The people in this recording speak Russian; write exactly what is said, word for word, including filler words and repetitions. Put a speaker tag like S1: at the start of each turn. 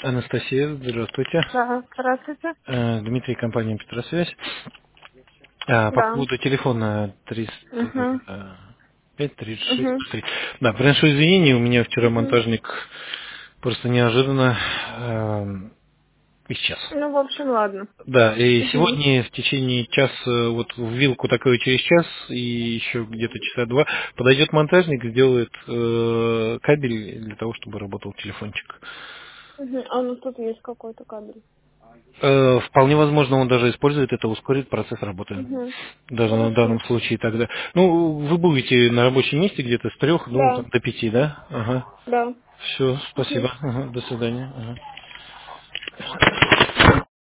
S1: Анастасия, здравствуйте.
S2: Да, здравствуйте.
S1: Э, Дмитрий, компания Петросвязь. А, По
S2: Да.
S1: поводу телефона
S2: Угу.
S1: триста пять тридцать шесть
S2: Угу.
S1: три. Да, приношу извинения, у меня вчера
S2: Угу.
S1: монтажник просто неожиданно эм, исчез.
S2: Ну, в общем, ладно.
S1: Да, и
S2: Угу.
S1: сегодня в течение часа, вот в вилку такой через час и еще где-то часа два подойдет монтажник, сделает э, кабель для того, чтобы работал телефончик.
S2: Угу. А у нас тут есть какой-то кабель.
S1: Э, Вполне возможно, он даже использует это, ускорит процесс работы.
S2: Угу.
S1: Даже на данном
S2: Хорошо.
S1: случае тогда. Ну, вы будете на рабочем месте где-то с трех, ну,
S2: Да.
S1: там, до пяти, да? Ага.
S2: Да.
S1: Все,
S2: Угу.
S1: спасибо. Ага, до свидания. Ага.